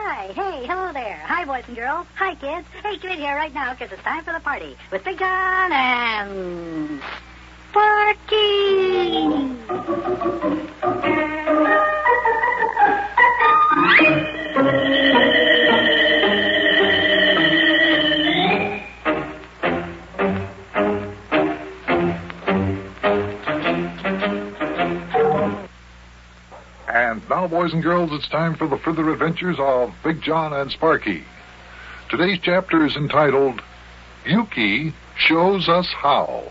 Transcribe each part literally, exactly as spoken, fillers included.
Hi, hey, hello there. Hi, boys and girls. Hi, kids. Hey, get in here right now, because it's time for the party with Big John and Sparky. And now, boys and girls, it's time for the further adventures of Big John and Sparky. Today's chapter is entitled, Yuki Shows Us How.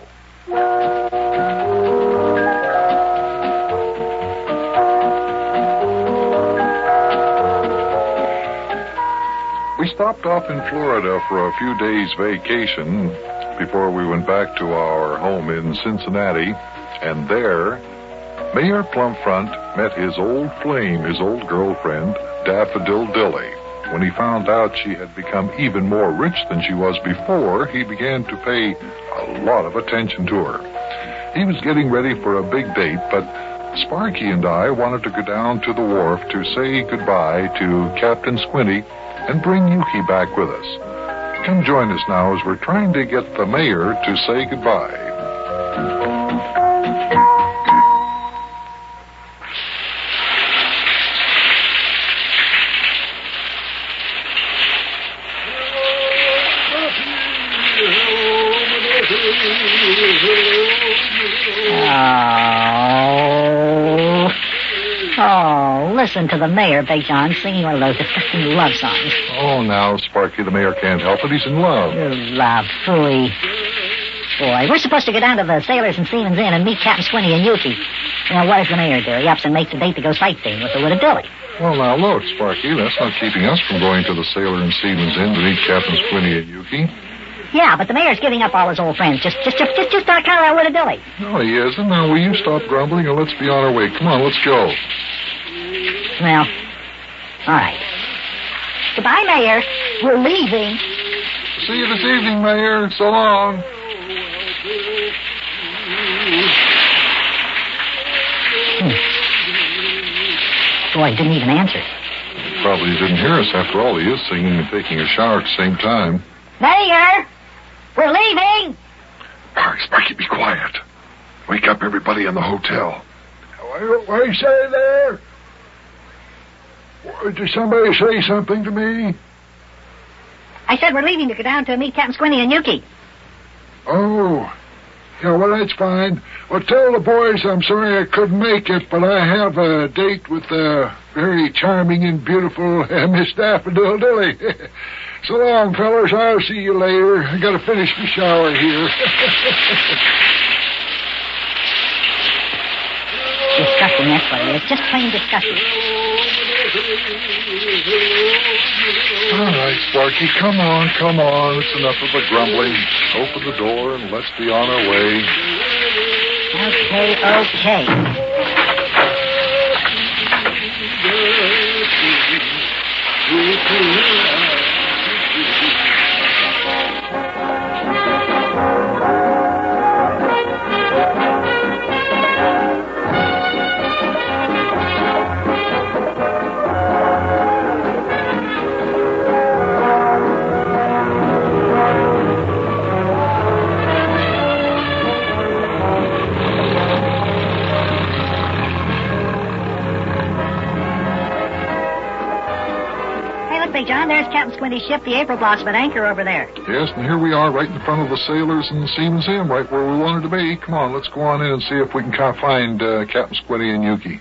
We stopped off in Florida for a few days' vacation before we went back to our home in Cincinnati, and there Mayor Plumfront met his old flame, his old girlfriend, Daffodil Dilly. When he found out she had become even more rich than she was before, he began to pay a lot of attention to her. He was getting ready for a big date, but Sparky and I wanted to go down to the wharf to say goodbye to Captain Squinty and bring Yuki back with us. Come join us now as we're trying to get the mayor to say goodbye. Oh, oh, listen to the mayor, Big John, singing one of those disgusting love songs. Oh, now, Sparky, the mayor can't help it. He's in love. Love, phooey. Boy, we're supposed to go down to the Sailors and Seamen's Inn and meet Captain Squinty and Yuki. Now, what does the mayor do? He ups and makes a date to go sightseeing with the Widow Dilly. Well, now, look, Sparky, that's not keeping us from going to the Sailor and Seamen's Inn to meet Captain Squinty and Yuki. Yeah, but the mayor's giving up all his old friends. Just, just, just, just, just on account of that Widow Dilly. No, he isn't. Now, will you stop grumbling and let's be on our way? Come on, let's go. Well, all right. Goodbye, Mayor. We're leaving. See you this evening, Mayor. So long. Hmm. Boy, he didn't even answer. Probably didn't hear us. After all, he is singing and taking a shower at the same time. Mayor! We're leaving! All right, Sparky, be quiet. Wake up everybody in the hotel. What, what you say there? Did somebody say something to me? I said we're leaving to go down to meet Captain Squinty and Yuki. Oh. Yeah, well, that's fine. Well, tell the boys I'm sorry I couldn't make it, but I have a date with the very charming and beautiful uh, Miss Daffodil Dilly. So long, fellas. I'll see you later. I gotta finish the shower here. Disgusting, that's what it is. Just plain disgusting. All right, Sparky, come on, come on. It's enough of the grumbling. Open the door and let's be on our way. Okay, okay. John, there's Captain Squinty's ship, the April Blossom, at anchor over there. Yes, and here we are right in front of the Sailors and Seamen's Inn, right where we wanted to be. Come on, let's go on in and see if we can find uh, Captain Squinty and Yuki.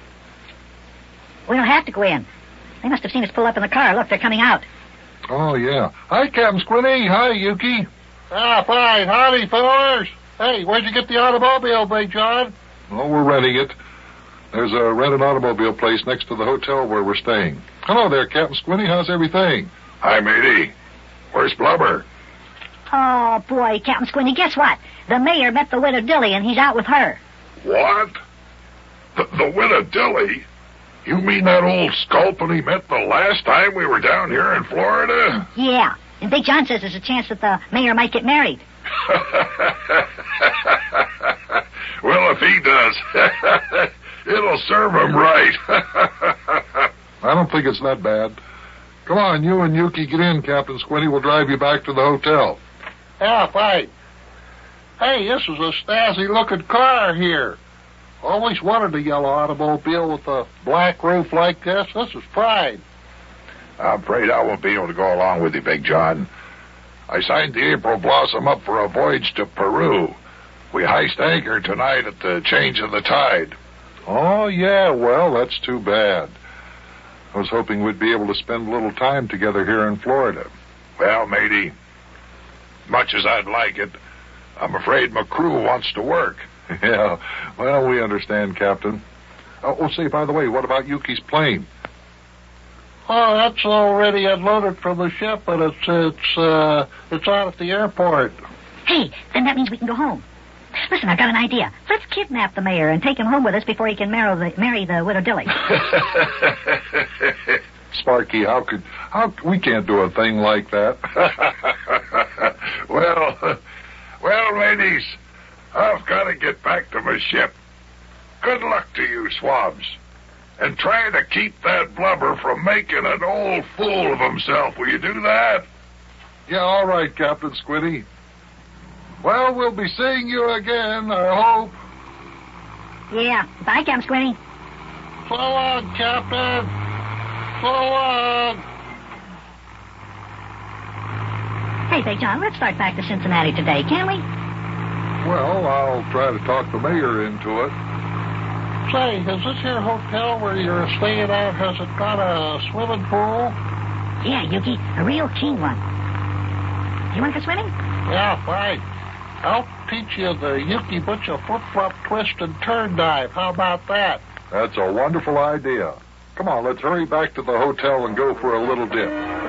We don't have to go in. They must have seen us pull up in the car. Look, they're coming out. Oh, yeah. Hi, Captain Squinty. Hi, Yuki. Ah, fine. Howdy, fellas. Hey, where'd you get the automobile, Big John? Oh, we're renting it. There's a rented automobile place next to the hotel where we're staying. Hello there, Captain Squinty. How's everything? Hi, matey. Where's Blubber? Oh, boy, Captain Squinty, guess what? The mayor met the Widow Dilly, and he's out with her. What? The, the Widow Dilly? You mean that old sculpin he met the last time we were down here in Florida? Yeah, and Big John says there's a chance that the mayor might get married. Well, if he does, it'll serve him right. I don't think it's that bad. Come on, you and Yuki get in, Captain Squinty. We'll drive you back to the hotel. Yeah, right. Hey, this is a snazzy-looking car here. Always wanted a yellow automobile with a black roof like this. This is pride. I'm afraid I won't be able to go along with you, Big John. I signed the April Blossom up for a voyage to Peru. We heist anchor tonight at the change of the tide. Oh, yeah, well, that's too bad. I was hoping we'd be able to spend a little time together here in Florida. Well, matey, much as I'd like it, I'm afraid my crew wants to work. Yeah, well, we understand, Captain. Oh, oh, say, by the way, what about Yuki's plane? Oh, that's already unloaded from the ship, but it's it's uh it's out at the airport. Hey, then that means we can go home. Listen, I've got an idea. Let's kidnap the mayor and take him home with us before he can marry the, marry the widow Dilly. Sparky, how could how we can't do a thing like that? well, well, ladies, I've got to get back to my ship. Good luck to you, swabs. And try to keep that blubber from making an old fool of himself. Will you do that? Yeah, all right, Captain Squinty. Well, we'll be seeing you again, I hope. Yeah. Bye, Captain Squinty. So long, Captain. So long. Hey, Big John, let's start back to Cincinnati today, can we? Well, I'll try to talk the mayor into it. Say, is this your hotel where you're staying at, has it got a swimming pool? Yeah, Yuki, a real keen one. You want to go swimming? Yeah, right. I'll teach you the Yuki Butcher flip-flop twist and turn dive. How about that? That's a wonderful idea. Come on, let's hurry back to the hotel and go for a little dip.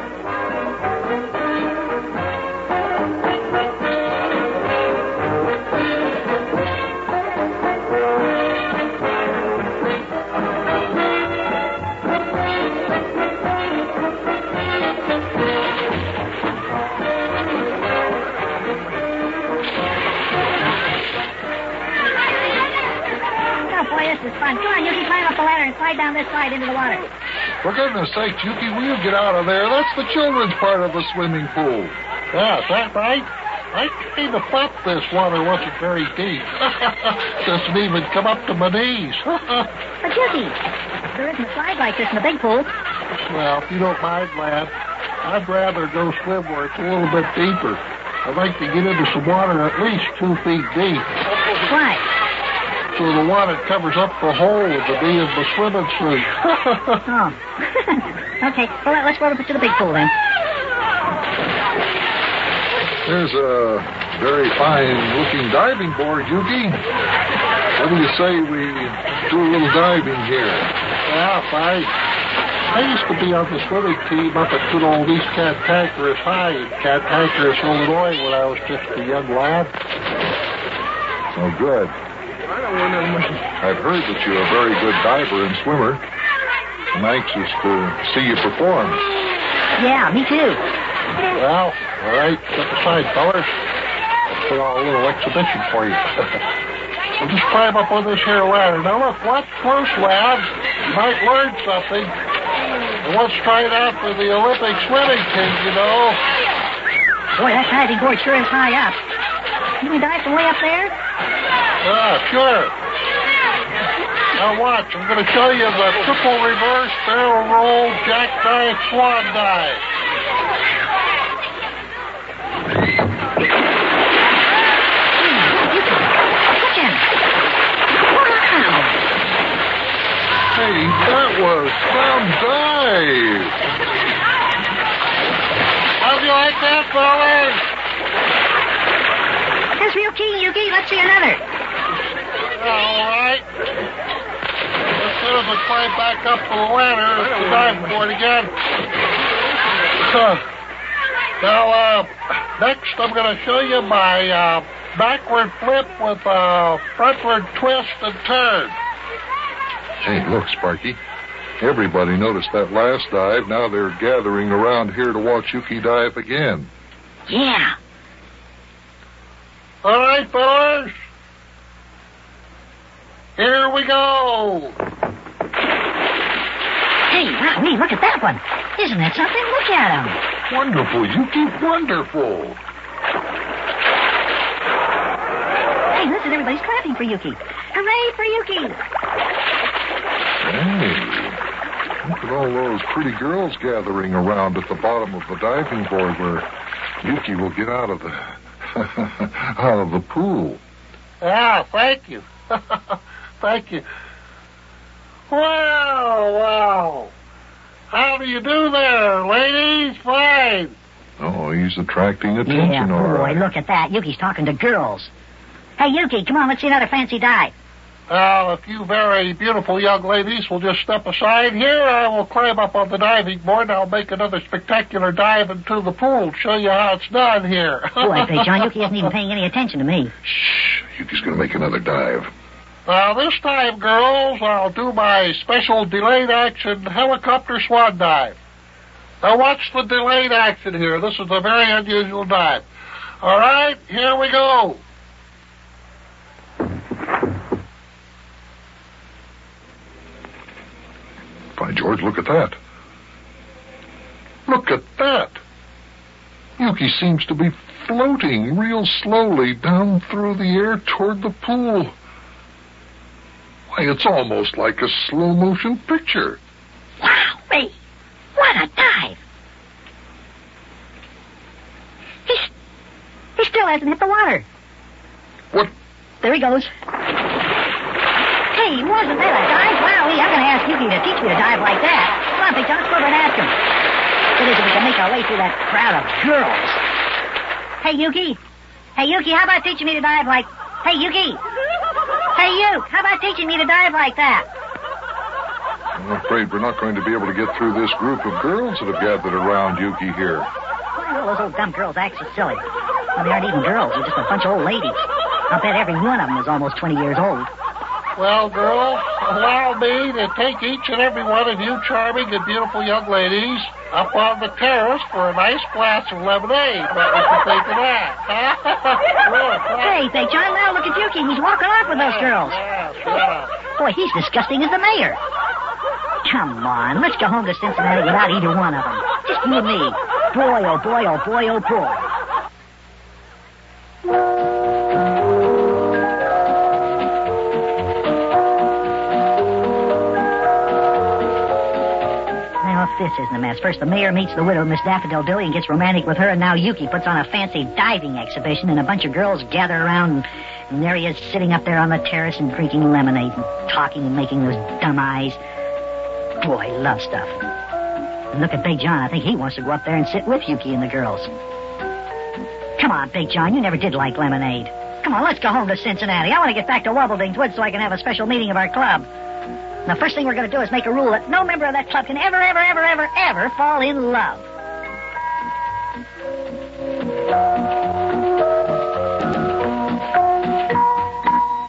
This is fun. Come on, Yuki, climb up the ladder and slide down this side into the water. For goodness sake, Yuki, will you get out of there? That's the children's part of the swimming pool. Yeah, is that right? I kind of thought this water wasn't very deep. Doesn't even come up to my knees. But, Yuki, there isn't a slide like this in the big pool. Well, if you don't mind, lad, I'd rather go swim where it's a little bit deeper. I'd like to get into some water at least two feet deep. Why? So the water covers up the hole with the me in the swimming suit. Oh. Okay, well, let's go over to the big pool then. There's a very fine-looking diving board, Yuki. What do you say we do a little diving here? Yeah, fine. I used to be on the swimming team up at good old East Cantankerous High in Cantankerous, Illinois, when I was just a young lad. Oh, good. I've heard that you're a very good diver and swimmer. I'm anxious to see you perform. Yeah, me too. Well, all right, step aside, fellas. Put on a little exhibition for you. We'll just climb up on this here ladder. Now look, watch close, lads. You might learn something. And let's try it out for the Olympic swimming team, you know. Boy, that diving board sure is high up. Can we dive from way up there? Yeah, sure. Now watch, I'm going to show you the triple reverse barrel roll jackknife swan dive. Hey, that was some dive. How'd you like that, fellas? That's real keen, Yuki. Let's see another. All right. As soon as I climb back up the ladder, it's the diving board again. So, now, uh, next I'm going to show you my uh, backward flip with a frontward twist and turn. Hey, look, Sparky. Everybody noticed that last dive. Now they're gathering around here to watch Yuki dive again. Yeah. All right, fellas. Here we go. Hey, wow, me, look at that one. Isn't that something? Look at him. Wonderful, Yuki, wonderful. Hey, listen, everybody's clapping for Yuki. Hooray for Yuki. Hey, look at all those pretty girls gathering around at the bottom of the diving board where Yuki will get out of the out of the pool. Yeah, thank you. Thank you. Wow, wow. How do you do there, ladies? Fine. Oh, he's attracting attention, Yeah, all boy, right. look at that. Yuki's talking to girls. Hey, Yuki, come on, let's see another fancy dive. Now, if you very beautiful young ladies will just step aside here, I will climb up on the diving board and I'll make another spectacular dive into the pool. Show you how it's done here. Boy, Big John, Yuki isn't even paying any attention to me. Shh, Yuki's going to make another dive. Now, this time, girls, I'll do my special delayed action helicopter swan dive. Now, watch the delayed action here. This is a very unusual dive. All right, here we go. By George, look at that. Look at that. Yuki seems to be floating real slowly down through the air toward the pool. Why, it's almost like a slow-motion picture. Wow, Ray, what a dive. He's, he still hasn't hit the water. What? There he goes. Hey, wasn't that a dive? Wowee, I'm going to ask Yuki to teach me to dive like that. Come on, Big John, let's go over and ask him. It is if we can make our way through that crowd of girls. Hey, Yuki. Hey, Yuki, how about teaching me to dive like... Hey, Yuki. Hey, you, how about teaching me to dive like that? I'm afraid we're not going to be able to get through this group of girls that have gathered around Yuki here. Why do all those old dumb girls act so silly? Well, they aren't even girls. They're just a bunch of old ladies. I'll bet every one of them is almost twenty years old. Well, girls, allow me to take each and every one of you charming and beautiful young ladies up on the terrace for a nice glass of lemonade. What would you think of that? Look, Hey, Big John, now look at Yuki. He's walking off with those girls. Yeah, yeah. Boy, he's disgusting as the mayor. Come on, let's go home to Cincinnati without either one of them. Just you and me. Boy, oh boy, oh boy, oh boy. This isn't a mess. First, the mayor meets the widow, Miss Daffodil Dilly, and gets romantic with her, and now Yuki puts on a fancy diving exhibition, and a bunch of girls gather around, and, and there he is sitting up there on the terrace and drinking lemonade and talking and making those dumb eyes. Boy, love stuff. And look at Big John. I think he wants to go up there and sit with Yuki and the girls. Come on, Big John. You never did like lemonade. Come on, let's go home to Cincinnati. I want to get back to Wobbleding's Woods so I can have a special meeting of our club. The first thing we're going to do is make a rule that no member of that club can ever, ever, ever, ever, ever fall in love.